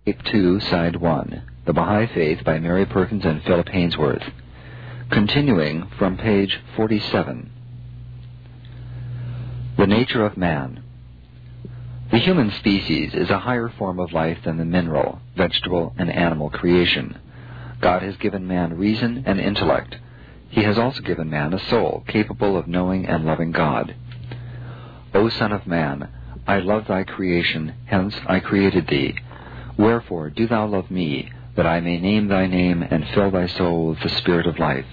Tape 2, Side 1, The Baha'i Faith by Mary Perkins and Philip Hainsworth. Continuing from page 47. The nature of man. The human species is a higher form of life than the mineral, vegetable, and animal creation. God has given man reason and intellect. He has also given man a soul capable of knowing and loving God. O Son of Man, I love thy creation, hence I created thee. Wherefore do thou love me, that I may name thy name and fill thy soul with the spirit of life.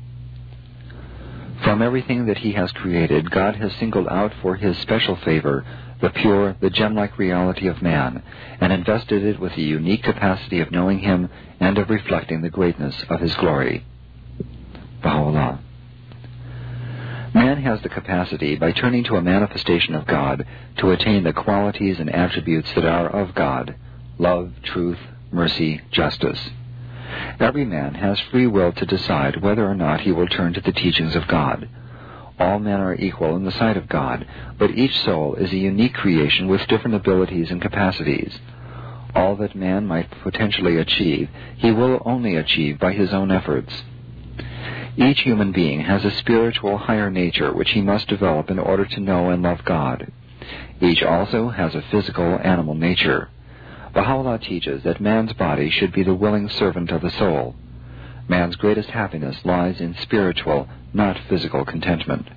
From everything that he has created, God has singled out for his special favor the pure, the gem-like reality of man, and invested it with the unique capacity of knowing him and of reflecting the greatness of his glory. Baha'u'llah. Man has the capacity, by turning to a manifestation of God, to attain the qualities and attributes that are of God: love, truth, mercy, justice. Every man has free will to decide whether or not he will turn to the teachings of God. All men are equal in the sight of God, but each soul is a unique creation with different abilities and capacities. All that man might potentially achieve, he will only achieve by his own efforts. Each human being has a spiritual higher nature which he must develop in order to know and love God. Each also has a physical animal nature. Baha'u'llah teaches that man's body should be the willing servant of the soul. Man's greatest happiness lies in spiritual, not physical contentment.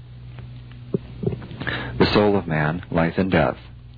The soul of man, life and death.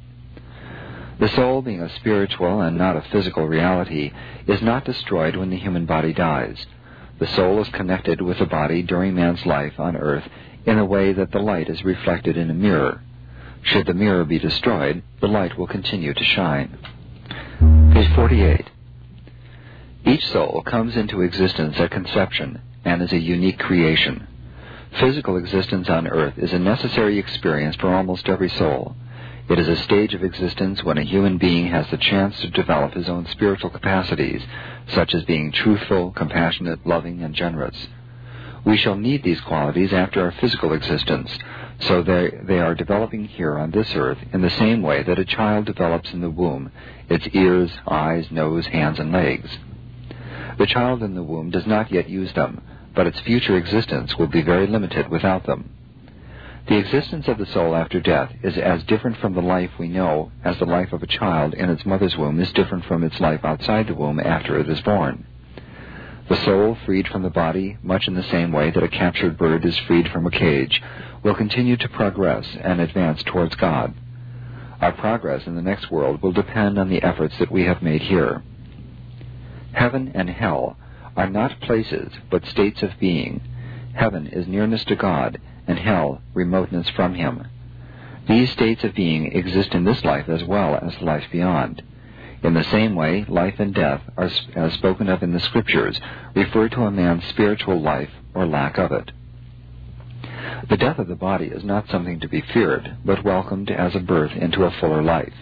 The soul, being a spiritual and not a physical reality, is not destroyed when the human body dies. The soul is connected with the body during man's life on earth in a way that the light is reflected in a mirror. Should the mirror be destroyed, the light will continue to shine. Page 48. Each soul comes into existence at conception and is a unique creation. Physical existence on earth is a necessary experience for almost every soul. It is a stage of existence when a human being has the chance to develop his own spiritual capacities, such as being truthful, compassionate, loving, and generous. We shall need these qualities after our physical existence, so they are developing here on this earth in the same way that a child develops in the womb, its ears, eyes, nose, hands, and legs. The child in the womb does not yet use them, but its future existence will be very limited without them. The existence of the soul after death is as different from the life we know as the life of a child in its mother's womb is different from its life outside the womb after it is born. The soul, freed from the body, much in the same way that a captured bird is freed from a cage, will continue to progress and advance towards God. Our progress in the next world will depend on the efforts that we have made here. Heaven and hell are not places, but states of being. Heaven is nearness to God, and hell, remoteness from Him. These states of being exist in this life as well as life beyond. In the same way, life and death, as spoken of in the Scriptures, refer to a man's spiritual life or lack of it. The death of the body is not something to be feared, but welcomed as a birth into a fuller life.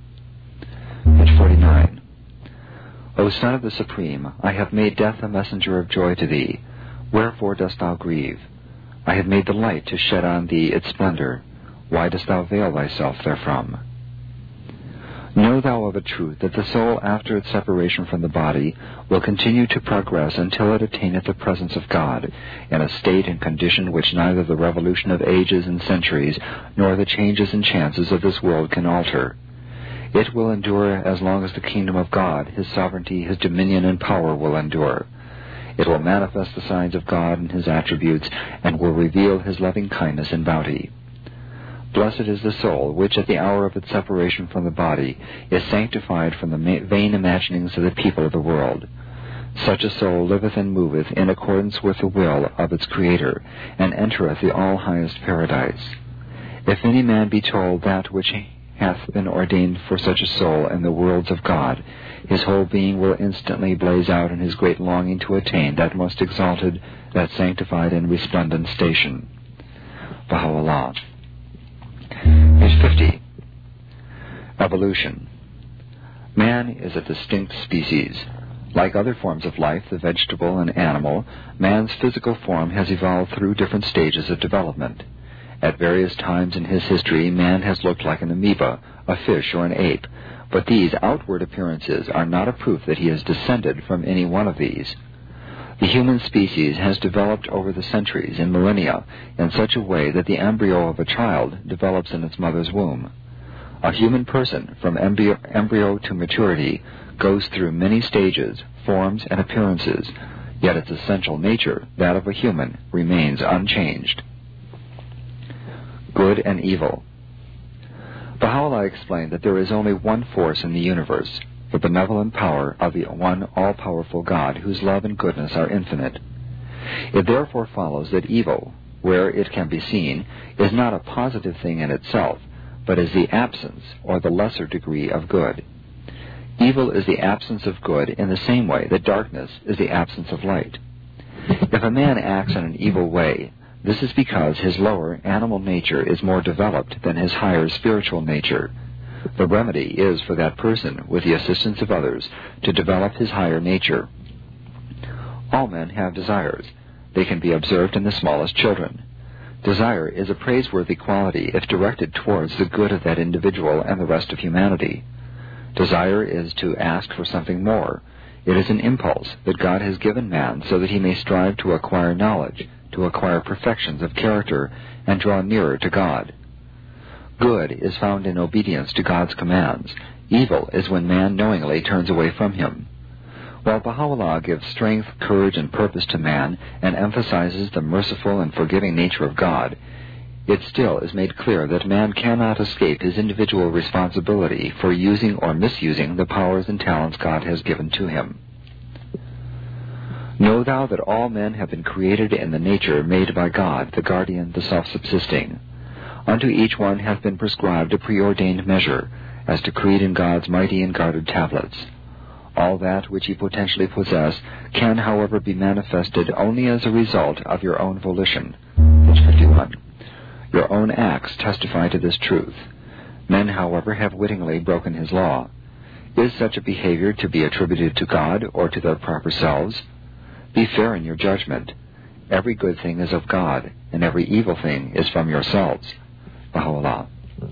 Page 49. O Son of the Supreme, I have made death a messenger of joy to thee. Wherefore dost thou grieve? I have made the light to shed on thee its splendor. Why dost thou veil thyself therefrom? Know thou of a truth that the soul after its separation from the body will continue to progress until it attaineth the presence of God, in a state and condition which neither the revolution of ages and centuries nor the changes and chances of this world can alter. It will endure as long as the kingdom of God, His sovereignty, His dominion and power will endure. It will manifest the signs of God and His attributes, and will reveal His loving kindness and bounty. Blessed is the soul which at the hour of its separation from the body is sanctified from the vain imaginings of the people of the world. Such a soul liveth and moveth in accordance with the will of its Creator, and entereth the all-highest paradise. If any man be told that which hath been ordained for such a soul in the worlds of God, his whole being will instantly blaze out in his great longing to attain that most exalted, that sanctified and resplendent station. Baha'u'llah. Page 50. Evolution. Man is a distinct species. Like other forms of life, the vegetable and animal, man's physical form has evolved through different stages of development. At various times in his history, man has looked like an amoeba, a fish, or an ape, but these outward appearances are not a proof that he is descended from any one of these. The human species has developed over the centuries and millennia in such a way that the embryo of a child develops in its mother's womb. A human person, from embryo to maturity, goes through many stages, forms, and appearances, yet its essential nature, that of a human, remains unchanged. Good and evil. Baha'u'llah explained that there is only one force in the universe, the benevolent power of the one all-powerful God, whose love and goodness are infinite. It therefore follows that evil, where it can be seen, is not a positive thing in itself, but is the absence or the lesser degree of good. Evil is the absence of good in the same way that darkness is the absence of light. If a man acts in an evil way, this is because his lower animal nature is more developed than his higher spiritual nature. The remedy is for that person, with the assistance of others, to develop his higher nature. All men have desires. They can be observed in the smallest children. Desire is a praiseworthy quality if directed towards the good of that individual and the rest of humanity. Desire is to ask for something more. It is an impulse that God has given man so that he may strive to acquire knowledge, to acquire perfections of character, and draw nearer to God. Good is found in obedience to God's commands. Evil is when man knowingly turns away from him. While Baha'u'llah gives strength, courage, and purpose to man and emphasizes the merciful and forgiving nature of God, it still is made clear that man cannot escape his individual responsibility for using or misusing the powers and talents God has given to him. Know thou that all men have been created in the nature made by God, the guardian, the self-subsisting. Unto each one hath been prescribed a preordained measure, as decreed in God's mighty and guarded tablets. All that which ye potentially possess can, however, be manifested only as a result of your own volition. Page 51. Your own acts testify to this truth. Men, however, have wittingly broken his law. Is such a behavior to be attributed to God or to their proper selves? Be fair in your judgment. Every good thing is of God, and every evil thing is from yourselves. Baha'u'llah.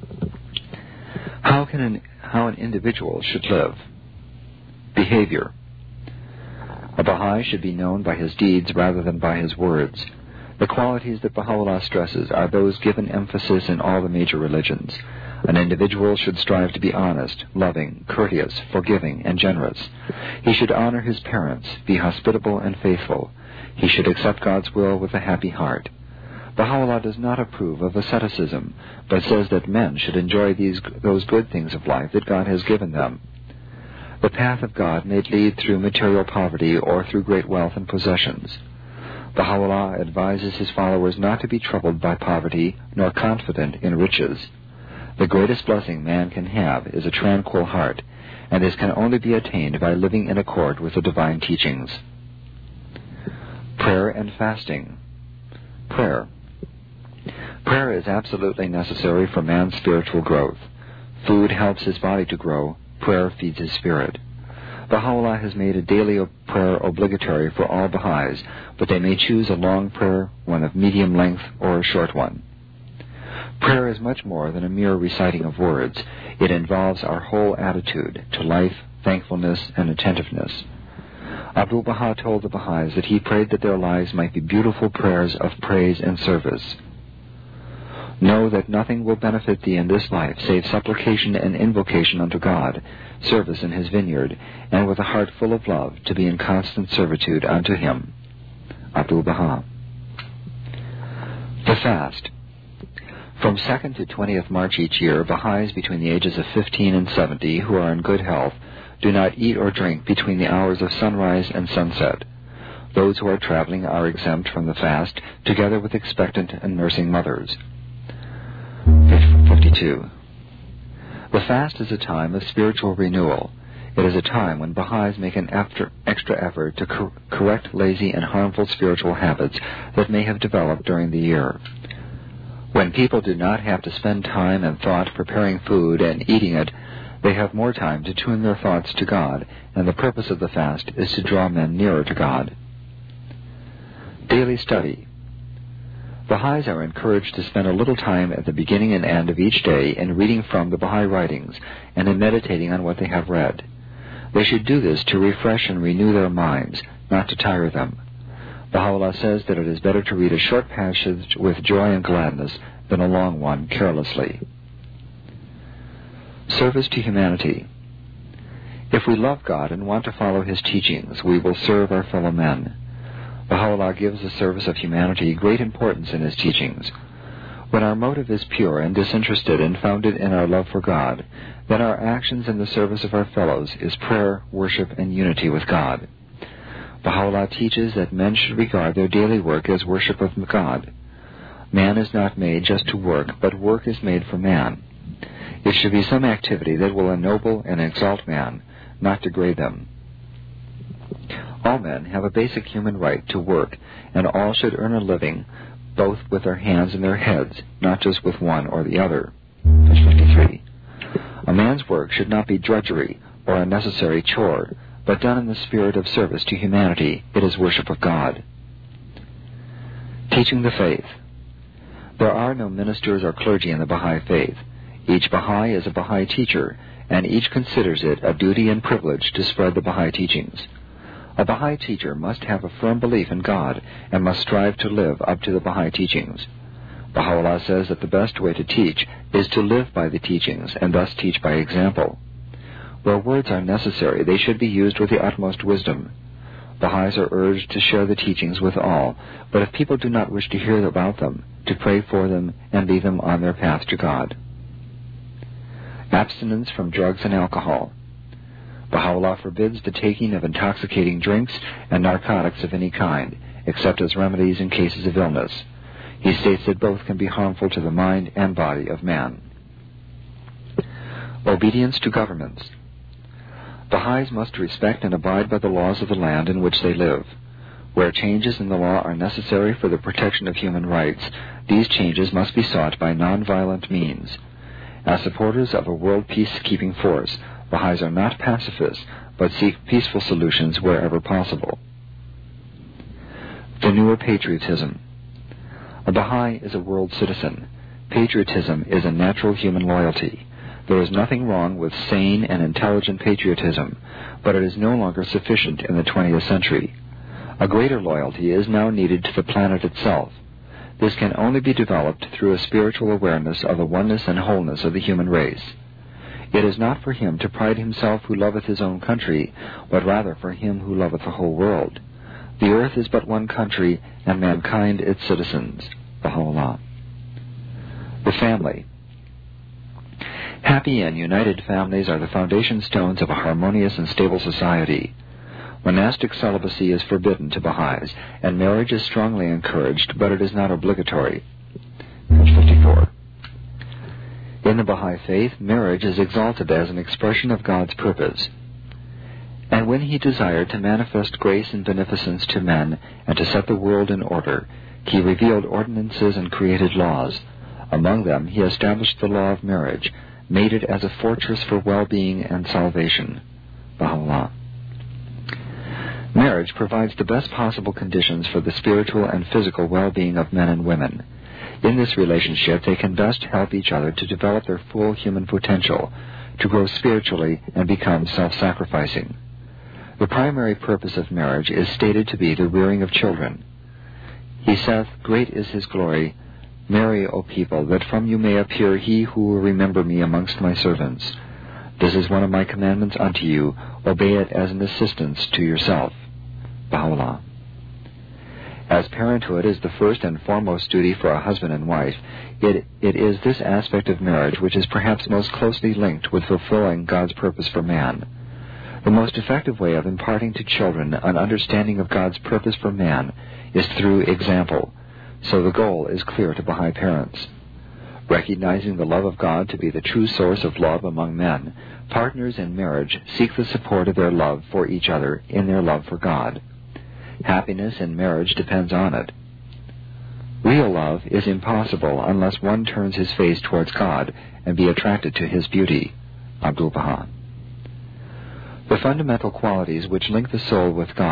How an individual should live. Behavior. A Baha'i should be known by his deeds rather than by his words. The qualities that Baha'u'llah stresses are those given emphasis in all the major religions. An individual should strive to be honest, loving, courteous, forgiving, and generous. He should honor his parents, be hospitable and faithful. He should accept God's will with a happy heart. Baha'u'llah does not approve of asceticism, but says that men should enjoy those good things of life that God has given them. The path of God may lead through material poverty or through great wealth and possessions. Baha'u'llah advises his followers not to be troubled by poverty nor confident in riches. The greatest blessing man can have is a tranquil heart, and this can only be attained by living in accord with the divine teachings. Prayer and fasting. Prayer. Prayer is absolutely necessary for man's spiritual growth. Food helps his body to grow. Prayer feeds his spirit. Baha'u'llah has made a daily prayer obligatory for all Baha'is, but they may choose a long prayer, one of medium length, or a short one. Prayer is much more than a mere reciting of words. It involves our whole attitude to life, thankfulness, and attentiveness. Abdul Baha told the Baha'is that he prayed that their lives might be beautiful prayers of praise and service. Know that nothing will benefit thee in this life save supplication and invocation unto God, service in His vineyard, and with a heart full of love to be in constant servitude unto Him. Abdul Baha. The fast. From 2nd to 20th March each year, Baha'is between the ages of 15 and 70 who are in good health do not eat or drink between the hours of sunrise and sunset. Those who are traveling are exempt from the fast, together with expectant and nursing mothers. 52. The fast is a time of spiritual renewal. It is a time when Baha'is make an extra effort to correct lazy and harmful spiritual habits that may have developed during the year. When people do not have to spend time and thought preparing food and eating it, they have more time to tune their thoughts to God, and the purpose of the fast is to draw men nearer to God. Daily study. Baha'is are encouraged to spend a little time at the beginning and end of each day in reading from the Baha'i writings and in meditating on what they have read. They should do this to refresh and renew their minds, not to tire them. Baha'u'llah says that it is better to read a short passage with joy and gladness than a long one carelessly. Service to humanity. If we love God and want to follow His teachings, we will serve our fellow men. Baha'u'llah gives the service of humanity great importance in His teachings. When our motive is pure and disinterested and founded in our love for God, then our actions in the service of our fellows is prayer, worship, and unity with God. Baha'u'llah teaches that men should regard their daily work as worship of God. Man is not made just to work, but work is made for man. It should be some activity that will ennoble and exalt man, not degrade them. All men have a basic human right to work, and all should earn a living, both with their hands and their heads, not just with one or the other. Verse 53. A man's work should not be drudgery or a necessary chore, but done in the spirit of service to humanity. It is worship of God. Teaching the faith. There are no ministers or clergy in the Baha'i faith. Each Baha'i is a Baha'i teacher, and each considers it a duty and privilege to spread the Baha'i teachings. A Baha'i teacher must have a firm belief in God and must strive to live up to the Baha'i teachings. Baha'u'llah says that the best way to teach is to live by the teachings and thus teach by example. Where words are necessary, they should be used with the utmost wisdom. Baha'is are urged to share the teachings with all, but if people do not wish to hear about them, to pray for them and lead them on their path to God. Abstinence from drugs and alcohol. Baha'u'llah forbids the taking of intoxicating drinks and narcotics of any kind, except as remedies in cases of illness. He states that both can be harmful to the mind and body of man. Obedience to governments. Baha'is must respect and abide by the laws of the land in which they live. Where changes in the law are necessary for the protection of human rights, these changes must be sought by nonviolent means. As supporters of a world peacekeeping force, Baha'is are not pacifists, but seek peaceful solutions wherever possible. The newer patriotism. A Baha'i is a world citizen. Patriotism is a natural human loyalty. There is nothing wrong with sane and intelligent patriotism, but it is no longer sufficient in the 20th century. A greater loyalty is now needed to the planet itself. This can only be developed through a spiritual awareness of the oneness and wholeness of the human race. It is not for him to pride himself who loveth his own country, but rather for him who loveth the whole world. The earth is but one country, and mankind its citizens. Baha'u'llah. The family. Happy and united families are the foundation stones of a harmonious and stable society. Monastic celibacy is forbidden to Baha'is, and marriage is strongly encouraged, but it is not obligatory. Verse 54. In the Baha'i faith, marriage is exalted as an expression of God's purpose. And when He desired to manifest grace and beneficence to men and to set the world in order, He revealed ordinances and created laws. Among them, He established the law of marriage, made it as a fortress for well-being and salvation. Baha'u'llah. Marriage provides the best possible conditions for the spiritual and physical well-being of men and women. In this relationship, they can best help each other to develop their full human potential, to grow spiritually and become self-sacrificing. The primary purpose of marriage is stated to be the rearing of children. He saith, Great is His glory. Marry, O people, that from you may appear He who will remember me amongst my servants. This is one of my commandments unto you. Obey it as an assistance to yourself. Baha'u'llah. As parenthood is the first and foremost duty for a husband and wife, it is this aspect of marriage which is perhaps most closely linked with fulfilling God's purpose for man. The most effective way of imparting to children an understanding of God's purpose for man is through example, so the goal is clear to Baha'i parents. Recognizing the love of God to be the true source of love among men, partners in marriage seek the support of their love for each other in their love for God. Happiness in marriage depends on it. Real love is impossible unless one turns his face towards God and be attracted to His beauty. Abdul Baha. The fundamental qualities which link the soul with God.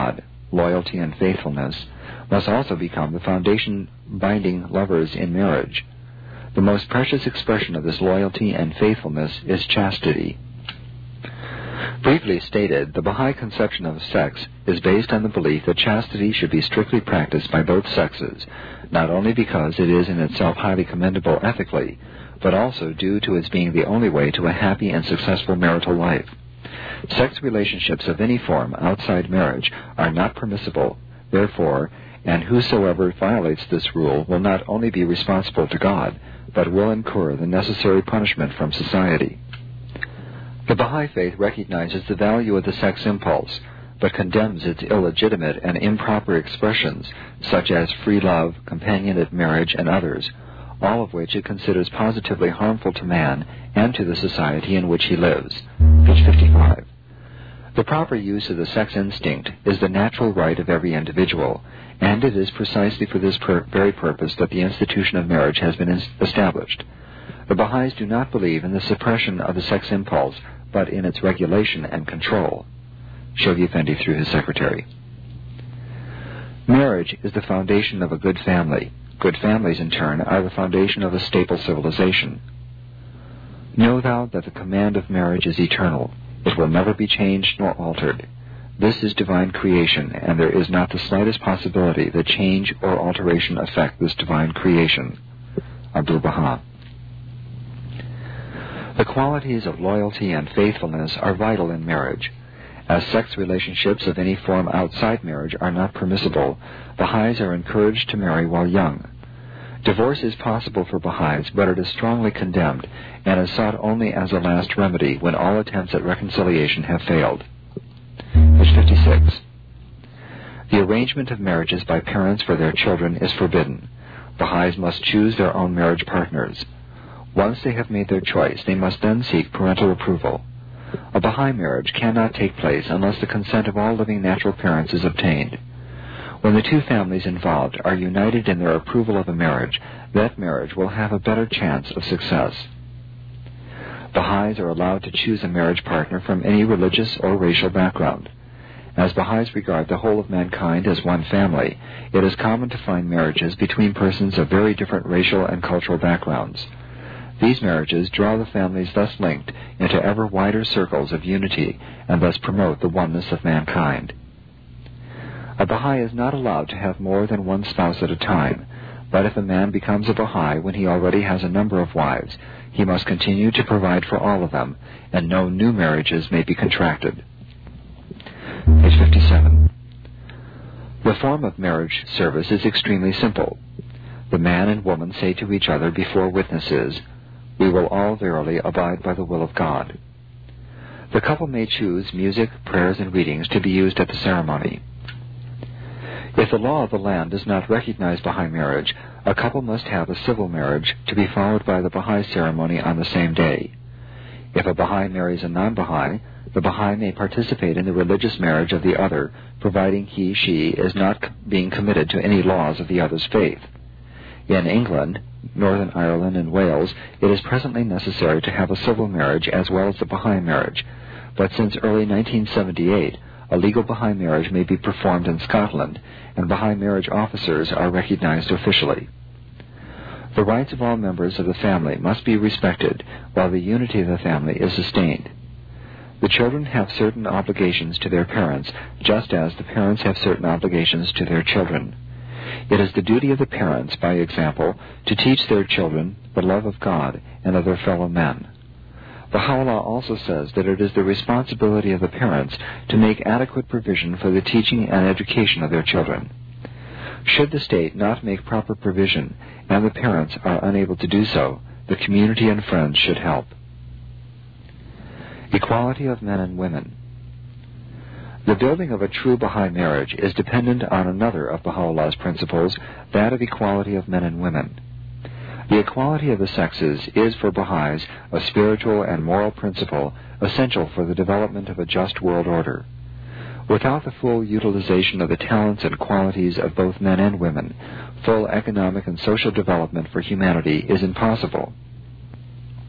loyalty and faithfulness, must also become the foundation binding lovers in marriage. The most precious expression of this loyalty and faithfulness is chastity. Briefly stated, the Baha'i conception of sex is based on the belief that chastity should be strictly practiced by both sexes, not only because it is in itself highly commendable ethically, but also due to its being the only way to a happy and successful marital life. Sex relationships of any form outside marriage are not permissible, therefore, and whosoever violates this rule will not only be responsible to God, but will incur the necessary punishment from society. The Baha'i Faith recognizes the value of the sex impulse, but condemns its illegitimate and improper expressions, such as free love, companionate marriage, and others, all of which it considers positively harmful to man and to the society in which he lives. Page 55. The proper use of the sex instinct is the natural right of every individual, and it is precisely for this very purpose that the institution of marriage has been established. The Baha'is do not believe in the suppression of the sex impulse, but in its regulation and control. Shoghi Effendi through his secretary. Marriage is the foundation of a good family. Good families, in turn, are the foundation of a stable civilization. Know thou that the command of marriage is eternal. It will never be changed nor altered. This is divine creation, and there is not the slightest possibility that change or alteration affect this divine creation. Abdu'l-Baha. The qualities of loyalty and faithfulness are vital in marriage. As sex relationships of any form outside marriage are not permissible, Baha'is are encouraged to marry while young. Divorce is possible for Baha'is, but it is strongly condemned, and is sought only as a last remedy when all attempts at reconciliation have failed. Page 56. The arrangement of marriages by parents for their children is forbidden. Baha'is must choose their own marriage partners. Once they have made their choice, they must then seek parental approval. A Baha'i marriage cannot take place unless the consent of all living natural parents is obtained. When the two families involved are united in their approval of a marriage, that marriage will have a better chance of success. Baha'is are allowed to choose a marriage partner from any religious or racial background. As Baha'is regard the whole of mankind as one family, it is common to find marriages between persons of very different racial and cultural backgrounds. These marriages draw the families thus linked into ever wider circles of unity and thus promote the oneness of mankind. A Baha'i is not allowed to have more than one spouse at a time, but if a man becomes a Baha'i when he already has a number of wives, he must continue to provide for all of them, and no new marriages may be contracted. Page 57. The form of marriage service is extremely simple. The man and woman say to each other before witnesses, "We will all verily abide by the will of God." The couple may choose music, prayers, and readings to be used at the ceremony. If the law of the land does not recognize Baha'i marriage, a couple must have a civil marriage to be followed by the Baha'i ceremony on the same day. If a Baha'i marries a non-Baha'i, the Baha'i may participate in the religious marriage of the other, providing she is not being committed to any laws of the other's faith. In England, Northern Ireland, and Wales, it is presently necessary to have a civil marriage as well as the Baha'i marriage, but since early 1978, a legal Baha'i marriage may be performed in Scotland, and Baha'i marriage officers are recognized officially. The rights of all members of the family must be respected, while the unity of the family is sustained. The children have certain obligations to their parents, just as the parents have certain obligations to their children. It is the duty of the parents, by example, to teach their children the love of God and of their fellow men. Baha'u'llah also says that it is the responsibility of the parents to make adequate provision for the teaching and education of their children. Should the state not make proper provision, and the parents are unable to do so, the community and friends should help. Equality of men and women. The building of a true Baha'i marriage is dependent on another of Baha'u'llah's principles, that of equality of men and women. The equality of the sexes is for Baha'is a spiritual and moral principle essential for the development of a just world order. Without the full utilization of the talents and qualities of both men and women, full economic and social development for humanity is impossible.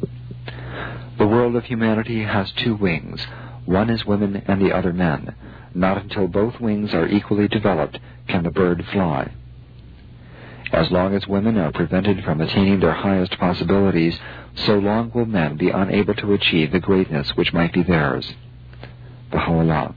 The world of humanity has two wings. One is women and the other men. Not until both wings are equally developed can the bird fly. As long as women are prevented from attaining their highest possibilities, so long will men be unable to achieve the greatness which might be theirs. Baha'u'llah.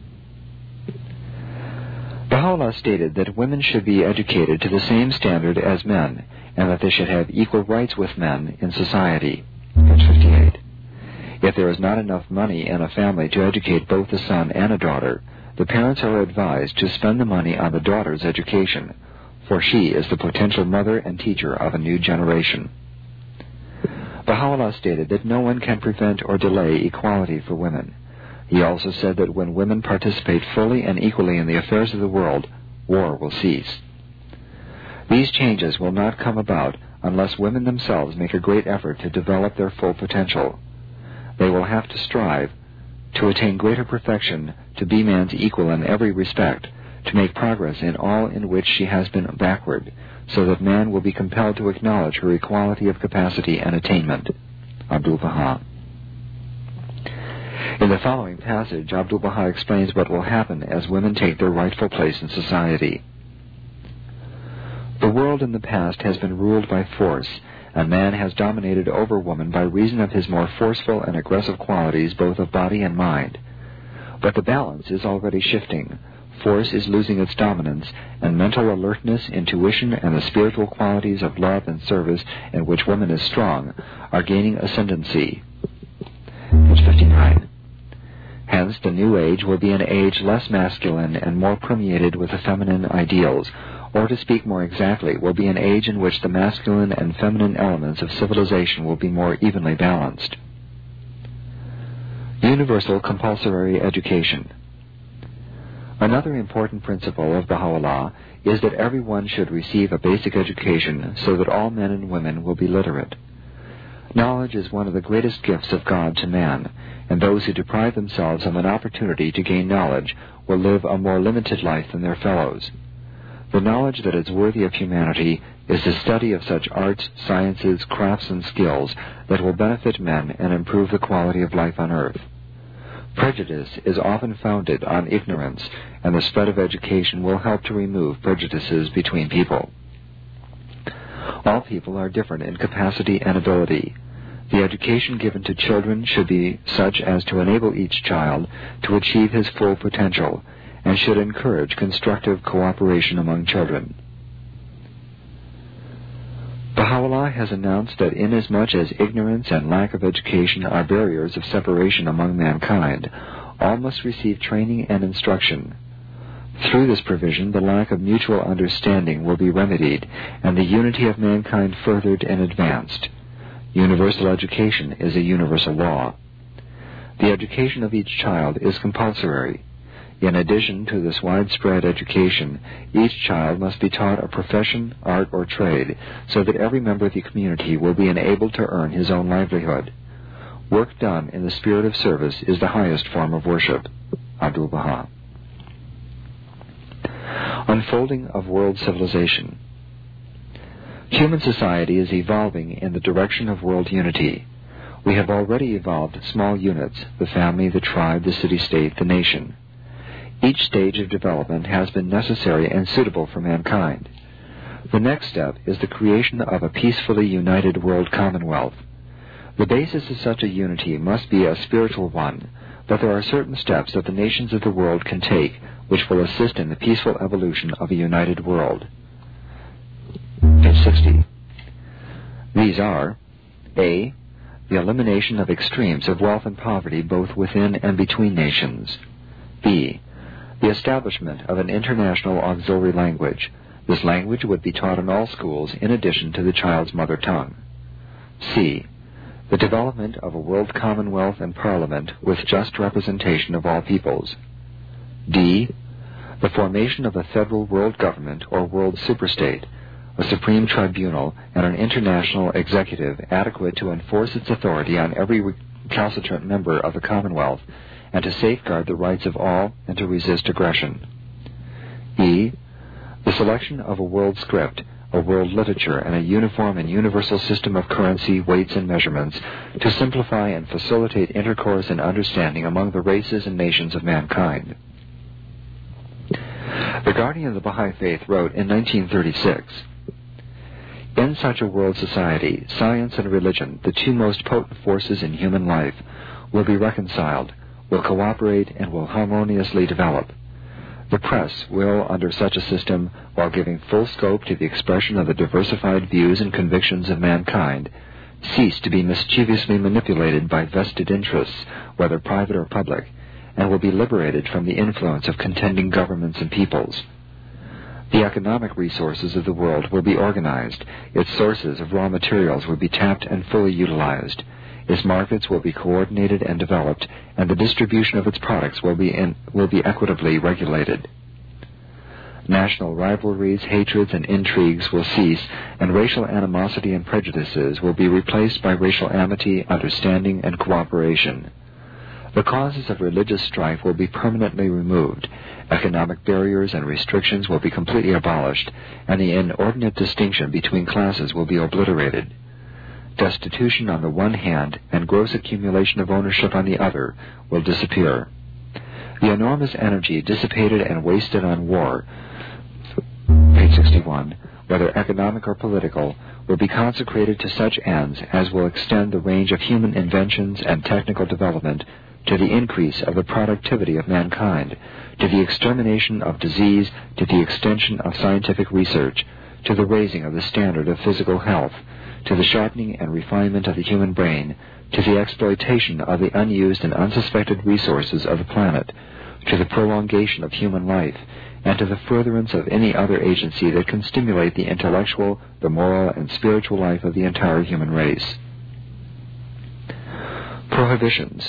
Baha'u'llah stated that women should be educated to the same standard as men, and that they should have equal rights with men in society. Page 58. If there is not enough money in a family to educate both a son and a daughter, the parents are advised to spend the money on the daughter's education, for she is the potential mother and teacher of a new generation. Baha'u'llah stated that no one can prevent or delay equality for women. He also said that when women participate fully and equally in the affairs of the world, war will cease. These changes will not come about unless women themselves make a great effort to develop their full potential. They will have to strive to attain greater perfection, to be man's equal in every respect, to make progress in all in which she has been backward, so that man will be compelled to acknowledge her equality of capacity and attainment. Abdu'l-Baha. In the following passage, Abdu'l-Baha explains what will happen as women take their rightful place in society. The world in the past has been ruled by force, and man has dominated over woman by reason of his more forceful and aggressive qualities both of body and mind. But the balance is already shifting. Force is losing its dominance, and mental alertness, intuition, and the spiritual qualities of love and service in which woman is strong are gaining ascendancy. Page 59. Hence, the new age will be an age less masculine and more permeated with the feminine ideals, or to speak more exactly, will be an age in which the masculine and feminine elements of civilization will be more evenly balanced. Universal compulsory education. Another important principle of Baha'u'llah is that everyone should receive a basic education so that all men and women will be literate. Knowledge is one of the greatest gifts of God to man, and those who deprive themselves of an opportunity to gain knowledge will live a more limited life than their fellows. The knowledge that is worthy of humanity is the study of such arts, sciences, crafts, and skills that will benefit men and improve the quality of life on earth. Prejudice is often founded on ignorance, and the spread of education will help to remove prejudices between people. All people are different in capacity and ability. The education given to children should be such as to enable each child to achieve his full potential, and should encourage constructive cooperation among children. Baha'u'llah has announced that inasmuch as ignorance and lack of education are barriers of separation among mankind, all must receive training and instruction. Through this provision, the lack of mutual understanding will be remedied, and the unity of mankind furthered and advanced. Universal education is a universal law. The education of each child is compulsory. In addition to this widespread education, each child must be taught a profession, art, or trade, so that every member of the community will be enabled to earn his own livelihood. Work done in the spirit of service is the highest form of worship. Abdu'l-Baha. Unfolding of world civilization. Human society is evolving in the direction of world unity. We have already evolved small units, the family, the tribe, the city-state, the nation. Each stage of development has been necessary and suitable for mankind. The next step is the creation of a peacefully united world commonwealth. The basis of such a unity must be a spiritual one, but there are certain steps that the nations of the world can take which will assist in the peaceful evolution of a united world. Page 60. These are: A. The elimination of extremes of wealth and poverty both within and between nations. B. The establishment of an international auxiliary language. This language would be taught in all schools in addition to the child's mother tongue. C. The development of a world commonwealth and parliament with just representation of all peoples. D. The formation of a federal world government or world superstate, a supreme tribunal, and an international executive adequate to enforce its authority on every recalcitrant member of the Commonwealth, and to safeguard the rights of all and to resist aggression. E. The selection of a world script, a world literature, and a uniform and universal system of currency, weights, and measurements to simplify and facilitate intercourse and understanding among the races and nations of mankind. The guardian of the Baha'i Faith wrote in 1936, "In such a world society, science and religion, the two most potent forces in human life, will be reconciled, will cooperate, and will harmoniously develop. The press will, under such a system, while giving full scope to the expression of the diversified views and convictions of mankind, cease to be mischievously manipulated by vested interests, whether private or public, and will be liberated from the influence of contending governments and peoples. The economic resources of the world will be organized, its sources of raw materials will be tapped and fully utilized, its markets will be coordinated and developed, and the distribution of its products will be equitably regulated. National rivalries, hatreds, and intrigues will cease, and racial animosity and prejudices will be replaced by racial amity, understanding, and cooperation. The causes of religious strife will be permanently removed, economic barriers and restrictions will be completely abolished, and the inordinate distinction between classes will be obliterated. Destitution on the one hand and gross accumulation of ownership on the other will disappear. The enormous energy dissipated and wasted on war, page 61, whether economic or political, will be consecrated to such ends as will extend the range of human inventions and technical development to the increase of the productivity of mankind, to the extermination of disease, to the extension of scientific research, to the raising of the standard of physical health, to the sharpening and refinement of the human brain, to the exploitation of the unused and unsuspected resources of the planet, to the prolongation of human life, and to the furtherance of any other agency that can stimulate the intellectual, the moral, and spiritual life of the entire human race. Prohibitions.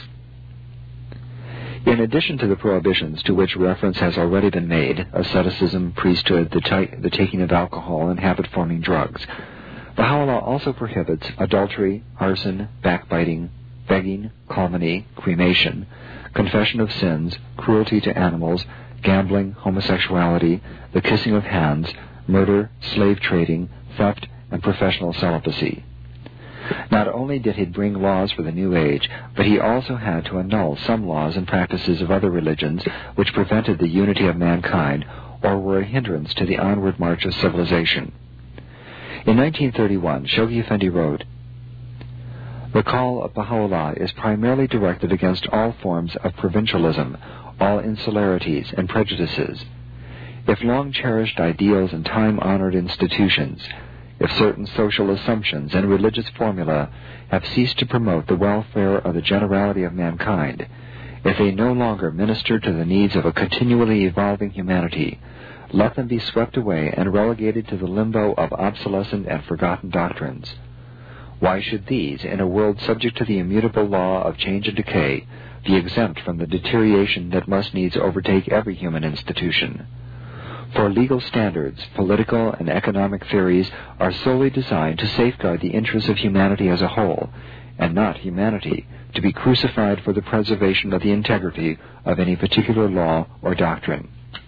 In addition to the prohibitions to which reference has already been made, asceticism, priesthood, the taking of alcohol, and habit-forming drugs, Baha'u'llah also prohibits adultery, arson, backbiting, begging, calumny, cremation, confession of sins, cruelty to animals, gambling, homosexuality, the kissing of hands, murder, slave trading, theft, and professional celibacy. Not only did he bring laws for the new age, but he also had to annul some laws and practices of other religions which prevented the unity of mankind or were a hindrance to the onward march of civilization. In 1931, Shoghi Effendi wrote, "The call of Baha'u'llah is primarily directed against all forms of provincialism, all insularities and prejudices. If long-cherished ideals and time-honored institutions, if certain social assumptions and religious formula have ceased to promote the welfare of the generality of mankind, if they no longer minister to the needs of a continually evolving humanity, let them be swept away and relegated to the limbo of obsolescent and forgotten doctrines. Why should these, in a world subject to the immutable law of change and decay, be exempt from the deterioration that must needs overtake every human institution? For legal standards, political and economic theories are solely designed to safeguard the interests of humanity as a whole, and not humanity to be crucified for the preservation of the integrity of any particular law or doctrine."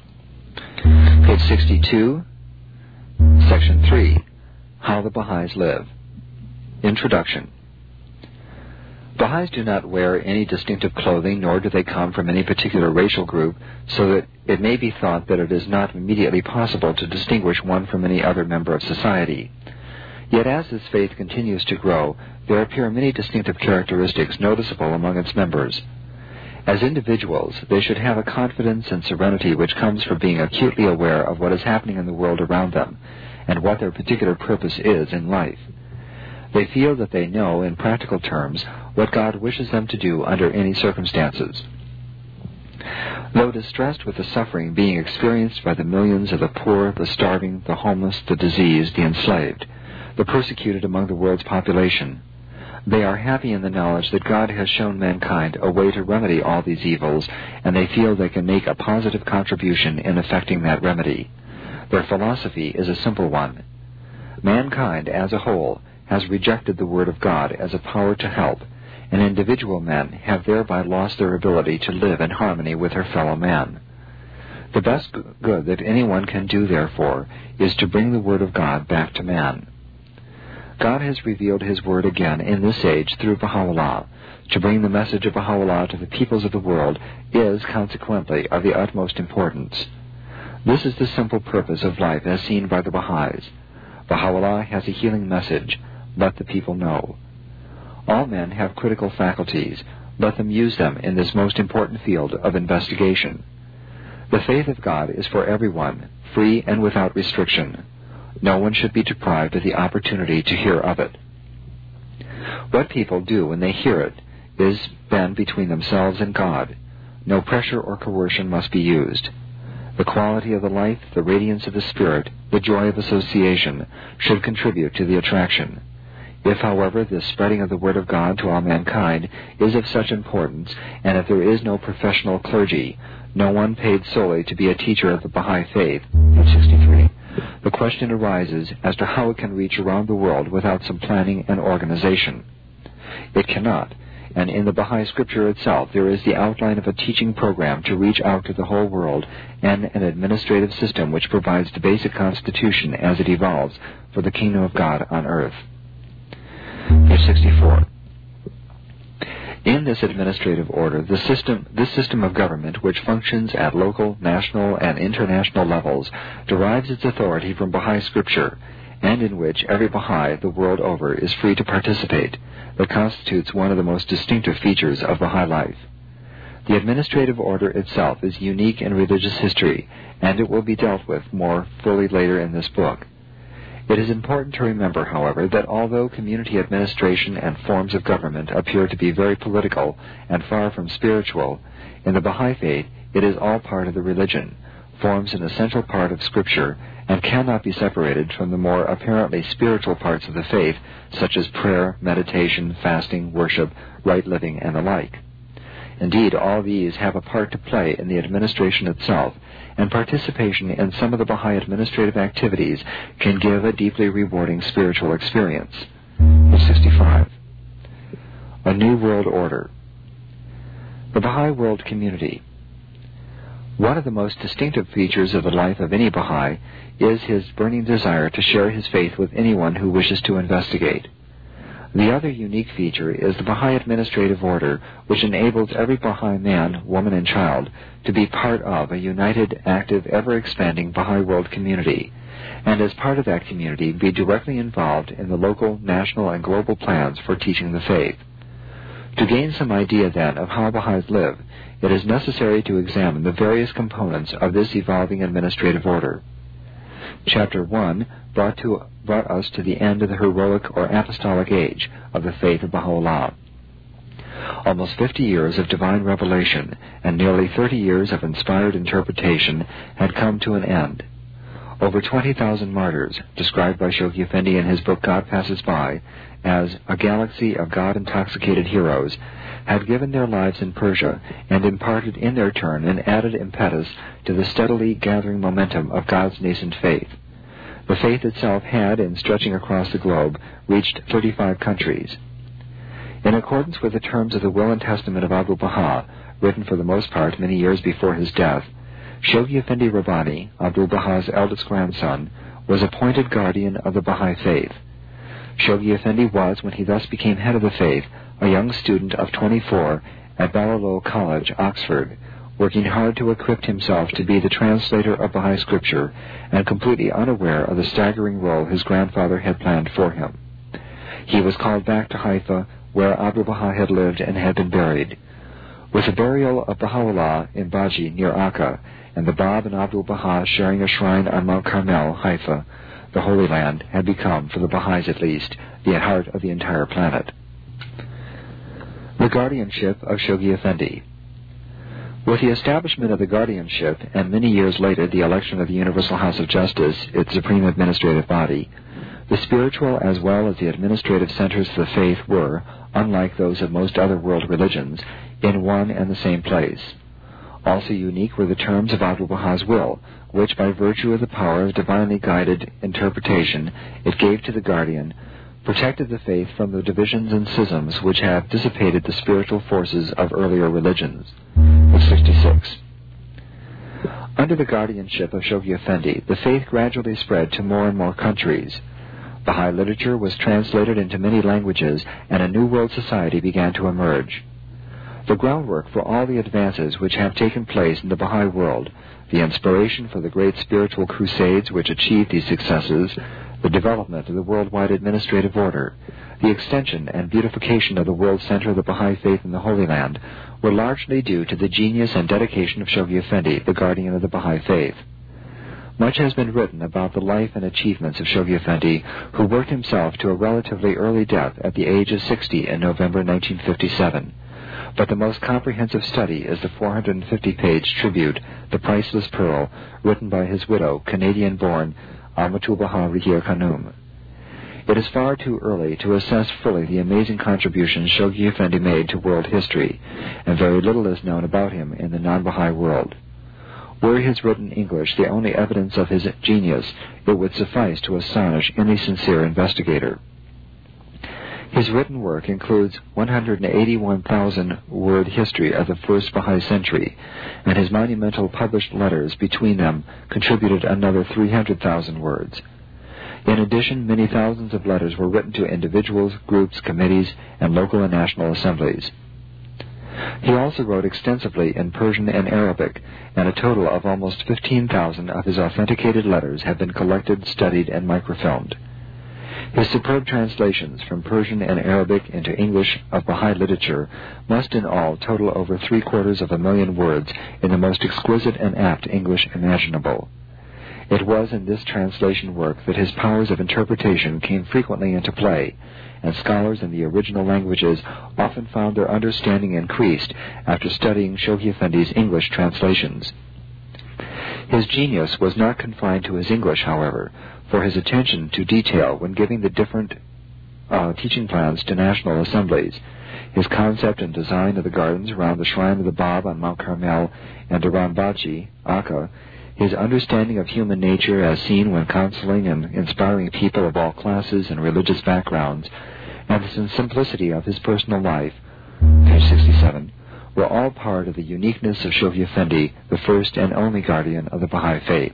Page 62, Section 3, How the Baha'is Live. Introduction. Baha'is do not wear any distinctive clothing, nor do they come from any particular racial group, so that it may be thought that it is not immediately possible to distinguish one from any other member of society. Yet as this faith continues to grow, there appear many distinctive characteristics noticeable among its members. As individuals, they should have a confidence and serenity which comes from being acutely aware of what is happening in the world around them, and what their particular purpose is in life. They feel that they know, in practical terms, what God wishes them to do under any circumstances. Though distressed with the suffering being experienced by the millions of the poor, the starving, the homeless, the diseased, the enslaved, the persecuted among the world's population, they are happy in the knowledge that God has shown mankind a way to remedy all these evils, and they feel they can make a positive contribution in effecting that remedy. Their philosophy is a simple one. Mankind, as a whole, has rejected the Word of God as a power to help, and individual men have thereby lost their ability to live in harmony with their fellow man. The best good that anyone can do, therefore, is to bring the Word of God back to man. God has revealed His Word again in this age through Baha'u'llah. To bring the message of Baha'u'llah to the peoples of the world is, consequently, of the utmost importance. This is the simple purpose of life as seen by the Baha'is. Baha'u'llah has a healing message. Let the people know. All men have critical faculties. Let them use them in this most important field of investigation. The faith of God is for everyone, free and without restriction. No one should be deprived of the opportunity to hear of it. What people do when they hear it is bend between themselves and God. No pressure or coercion must be used. The quality of the life, the radiance of the spirit, the joy of association should contribute to the attraction. If, however, the spreading of the Word of God to all mankind is of such importance, and if there is no professional clergy, no one paid solely to be a teacher of the Baha'i faith, page 63, the question arises as to how it can reach around the world without some planning and organization. It cannot, and in the Baha'i scripture itself there is the outline of a teaching program to reach out to the whole world and an administrative system which provides the basic constitution as it evolves for the kingdom of God on earth. Page 64. In this administrative order, this system of government, which functions at local, national, and international levels, derives its authority from Baha'i scripture, and in which every Baha'i the world over is free to participate, that constitutes one of the most distinctive features of Baha'i life. The administrative order itself is unique in religious history, and it will be dealt with more fully later in this book. It is important to remember, however, that although community administration and forms of government appear to be very political and far from spiritual, in the Baha'i faith it is all part of the religion, forms an essential part of Scripture, and cannot be separated from the more apparently spiritual parts of the faith, such as prayer, meditation, fasting, worship, right living, and the like. Indeed, all these have a part to play in the administration itself, and participation in some of the Baha'i administrative activities can give a deeply rewarding spiritual experience. Page 65. A New World Order. The Baha'i World Community. One of the most distinctive features of the life of any Baha'i is his burning desire to share his faith with anyone who wishes to investigate. The other unique feature is the Baha'i administrative order, which enables every Baha'i man, woman, and child to be part of a united, active, ever-expanding Baha'i world community, and as part of that community be directly involved in the local, national, and global plans for teaching the faith. To gain some idea, then, of how Baha'is live, it is necessary to examine the various components of this evolving administrative order. Chapter 1 brought us to the end of the heroic or apostolic age of the faith of Baha'u'llah. Almost 50 years of divine revelation and nearly 30 years of inspired interpretation had come to an end. Over 20,000 martyrs, described by Shoghi Effendi in his book God Passes By as a galaxy of God-intoxicated heroes, had given their lives in Persia and imparted in their turn an added impetus to the steadily gathering momentum of God's nascent faith. The faith itself had, in stretching across the globe, reached 35 countries. In accordance with the terms of the Will and Testament of Abdu'l-Baha, written for the most part many years before his death, Shoghi Effendi Rabbani, Abdu'l-Baha's eldest grandson, was appointed guardian of the Baha'i faith. Shoghi Effendi was, when he thus became head of the faith, a young student of 24 at Balliol College, Oxford, working hard to equip himself to be the translator of Baha'i scripture and completely unaware of the staggering role his grandfather had planned for him. He was called back to Haifa, where Abdu'l-Baha had lived and had been buried. With the burial of Baha'u'llah in Baji near Akka, and the Bab and Abdu'l-Baha sharing a shrine on Mount Carmel, Haifa, the Holy Land had become, for the Baha'is at least, the heart of the entire planet. The guardianship of Shoghi Effendi. With the establishment of the guardianship, and many years later the election of the Universal House of Justice, its supreme administrative body, the spiritual as well as the administrative centers of the faith were, unlike those of most other world religions, in one and the same place. Also unique were the terms of Abdu'l-Baha's will, which, by virtue of the power of divinely guided interpretation it gave to the guardian, protected the faith from the divisions and schisms which have dissipated the spiritual forces of earlier religions. 66. Under the guardianship of Shoghi Effendi, the faith gradually spread to more and more countries. Baha'i literature was translated into many languages, and a new world society began to emerge. The groundwork for all the advances which have taken place in the Baha'i world, the inspiration for the great spiritual crusades which achieved these successes, the development of the worldwide administrative order, the extension and beautification of the world center of the Baha'i faith in the Holy Land, were largely due to the genius and dedication of Shoghi Effendi, the guardian of the Baha'i faith. Much has been written about the life and achievements of Shoghi Effendi, who worked himself to a relatively early death at the age of 60 in November 1957. But the most comprehensive study is the 450-page tribute, The Priceless Pearl, written by his widow, Canadian-born Amatul Baha Rihir Khanum. It is far too early to assess fully the amazing contributions Shoghi Effendi made to world history, and very little is known about him in the non-Baha'i world. Were his written English the only evidence of his genius, it would suffice to astonish any sincere investigator. His written work includes 181,000-word history of the first Baha'i century, and his monumental published letters between them contributed another 300,000 words. In addition, many thousands of letters were written to individuals, groups, committees, and local and national assemblies. He also wrote extensively in Persian and Arabic, and a total of almost 15,000 of his authenticated letters have been collected, studied, and microfilmed. His superb translations from Persian and Arabic into English of Baha'i literature must in all total over 750,000 words in the most exquisite and apt English imaginable. It was in this translation work that his powers of interpretation came frequently into play, and scholars in the original languages often found their understanding increased after studying Shoghi Effendi's English translations. His genius was not confined to his English, however, for his attention to detail when giving the different teaching plans to national assemblies, his concept and design of the gardens around the shrine of the Bab on Mount Carmel and around Baji, Akka, his understanding of human nature as seen when counseling and inspiring people of all classes and religious backgrounds, and the simplicity of his personal life, page 67, were all part of the uniqueness of Shoghi Effendi, the first and only guardian of the Baha'i faith.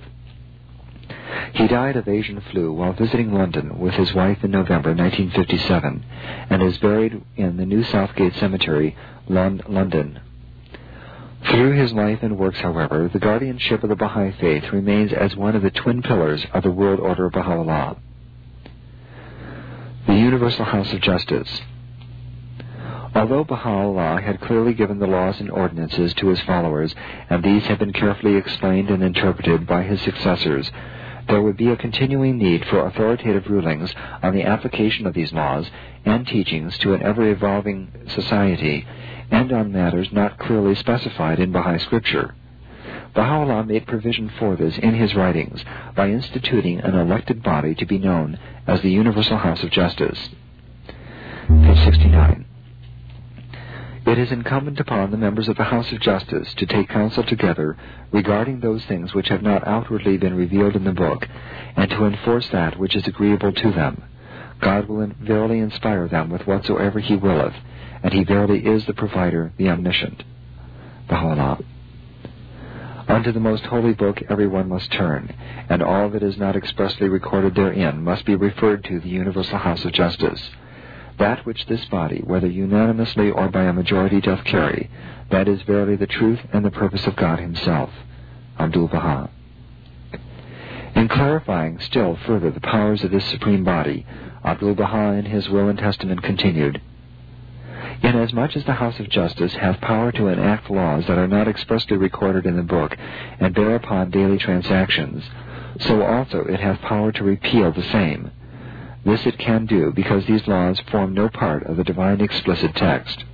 He died of Asian flu while visiting London with his wife in November 1957, and is buried in the New Southgate Cemetery, London. Through his life and works, however, the guardianship of the Baha'i faith remains as one of the twin pillars of the world order of Baha'u'llah. The Universal House of Justice. Although Baha'u'llah had clearly given the laws and ordinances to his followers, and these have been carefully explained and interpreted by his successors, there would be a continuing need for authoritative rulings on the application of these laws and teachings to an ever-evolving society, and on matters not clearly specified in Baha'i scripture. Baha'u'llah made provision for this in his writings by instituting an elected body to be known as the Universal House of Justice. Page 69. It is incumbent upon the members of the House of Justice to take counsel together regarding those things which have not outwardly been revealed in the book, and to enforce that which is agreeable to them. God will verily inspire them with whatsoever He willeth, and He verily is the Provider, the Omniscient. Baha'u'llah. Unto the most holy book everyone must turn, and all that is not expressly recorded therein must be referred to the Universal House of Justice. That which this body, whether unanimously or by a majority, doth carry, that is verily the truth and the purpose of God Himself. Abdul Baha. In clarifying still further the powers of this supreme body, Abdul Baha in his will and testament continued, Inasmuch as the House of Justice hath power to enact laws that are not expressly recorded in the book, and bear upon daily transactions, so also it hath power to repeal the same. This it can do because these laws form no part of the divine explicit text.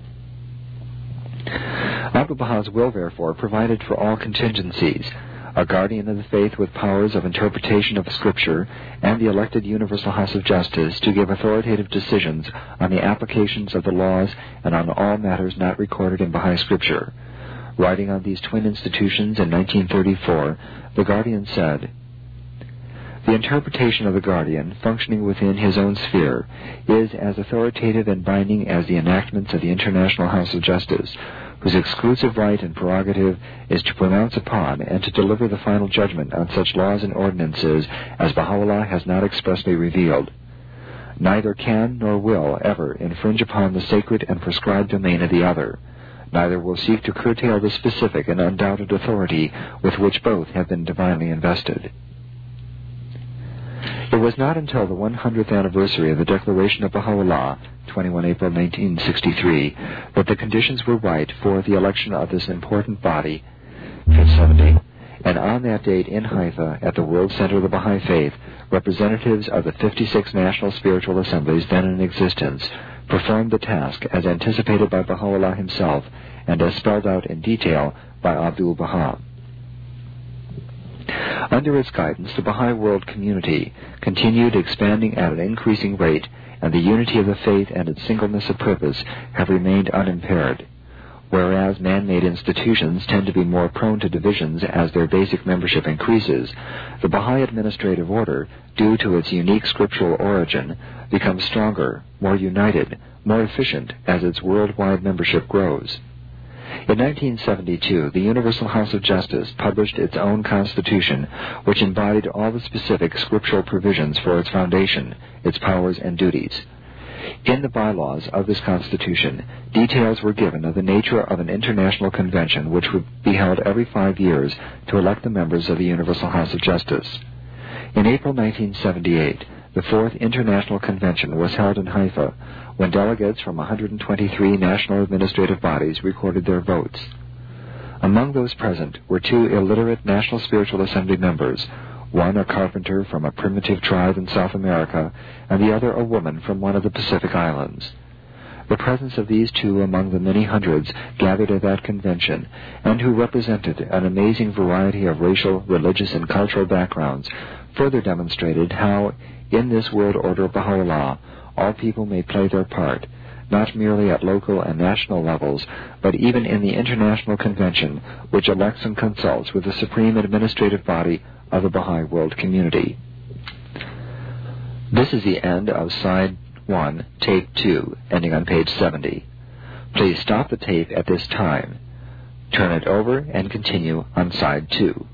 Abdul Baha's will, therefore, provided for all contingencies, a guardian of the faith with powers of interpretation of Scripture, and the elected Universal House of Justice to give authoritative decisions on the applications of the laws and on all matters not recorded in Baha'i Scripture. Writing on these twin institutions in 1934, the guardian said, The interpretation of the guardian, functioning within his own sphere, is as authoritative and binding as the enactments of the International House of Justice, whose exclusive right and prerogative is to pronounce upon and to deliver the final judgment on such laws and ordinances as Baha'u'llah has not expressly revealed. Neither can nor will ever infringe upon the sacred and prescribed domain of the other, Neither will seek to curtail the specific and undoubted authority with which both have been divinely invested. It was not until the 100th anniversary of the Declaration of Baha'u'llah, 21 April 1963, that the conditions were right for the election of this important body, 570, and on that date in Haifa, at the World Center of the Baha'i Faith, representatives of the 56 national spiritual assemblies then in existence performed the task as anticipated by Baha'u'llah himself and as spelled out in detail by Abdul Baha. Under its guidance, the Baha'i world community continued expanding at an increasing rate, and the unity of the faith and its singleness of purpose have remained unimpaired. Whereas man-made institutions tend to be more prone to divisions as their basic membership increases, the Baha'i administrative order, due to its unique scriptural origin, becomes stronger, more united, more efficient as its worldwide membership grows. In 1972, the Universal House of Justice published its own constitution, which embodied all the specific scriptural provisions for its foundation, its powers and duties. In the bylaws of this constitution, details were given of the nature of an international convention which would be held every 5 years to elect the members of the Universal House of Justice. In April 1978, the Fourth International Convention was held in Haifa, when delegates from 123 national administrative bodies recorded their votes. Among those present were 2 illiterate National Spiritual Assembly members, one a carpenter from a primitive tribe in South America, and the other a woman from one of the Pacific Islands. The presence of these 2 among the many hundreds gathered at that convention, and who represented an amazing variety of racial, religious, and cultural backgrounds, further demonstrated how, in this world order of Baha'u'llah, all people may play their part, not merely at local and national levels, but even in the International Convention, which elects and consults with the supreme administrative body of the Baha'i world community. This is the end of Side 1, Tape 2, ending on page 70. Please stop the tape at this time. Turn it over and continue on Side 2.